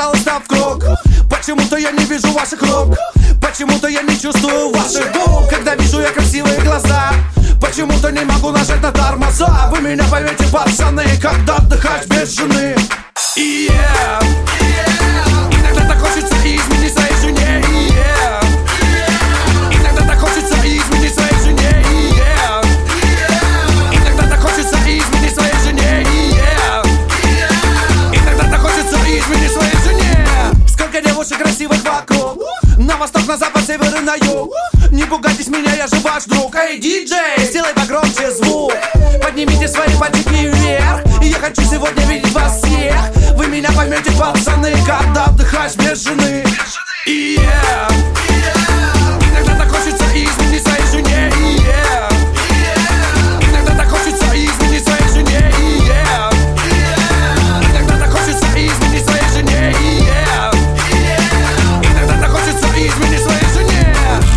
пожалуйста, в круг. Почему-то я не вижу ваших рук, почему-то я не чувствую ваших губ. Когда вижу я красивые глаза, почему-то не могу нажать на тормоза. Вы меня поймете, пацаны, когда отдыхать без жены. Иногда так хочется изменить своей жене. Иногда так хочется изменить своей жене. Иногда так хочется изменить своей жене. Иногда так хочется изменить своей жене. Сколько девушек красивых вокруг, на восток, на запад, север и на юг. Не пугайтесь меня, я же ваш друг. Эй, диджей, сделай погромче звук. Поднимите свои пальчики вверх. Я хочу сегодня видеть вас всех. Вы меня поймете, пацаны, когда отдыхаешь без жены. Иногда так хочется изменить своей жене. Иногда так хочется изменить своей жене. Иногда так хочется изменить своей жене. Иногда так хочется изменить своей жене.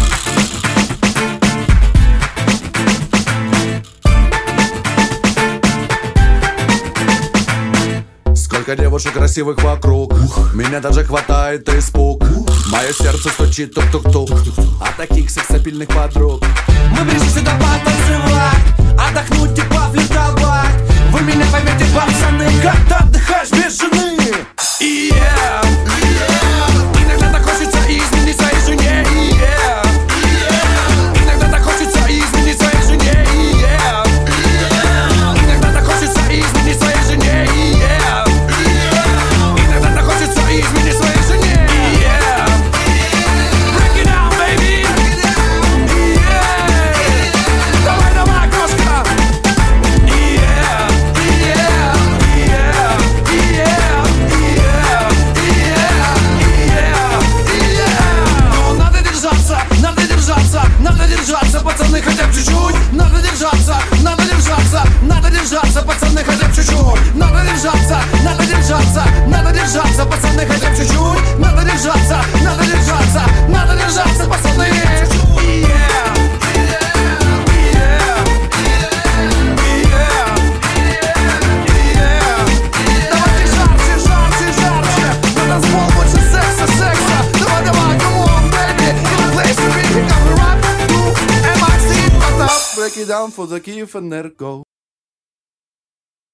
Сколько девушек красивых вокруг, меня даже хватает испуг. Мое сердце стучит тук-тук-тук от таких сексапильных подруг. Мы пришли сюда потанцевать, отдохнуть и пофлиртовать. Вы меня поймете, пацаны, когда отдыхаешь без жены. Иногда так хочется изменить своей жене. Иногда так хочется изменить своей жене. Иногда так хочется изменить своей жене. Иногда так хочется изменить своей жене. Break it down, baby. Давай, давай, крошка. Ну, надо держаться, пацаны, хотя бы чуть-чуть. Надо держаться, пацаны, хотя бы чуть-чуть. Надо держаться, пацаны, хотя бы чуть-чуть. Надо держаться, пацаны. Давайте жарче. На танцпол больше секса. Давай, come on, baby. In the place to be, we come to rock, do, MIC, pop up. Break it down for the Kiev and let it go.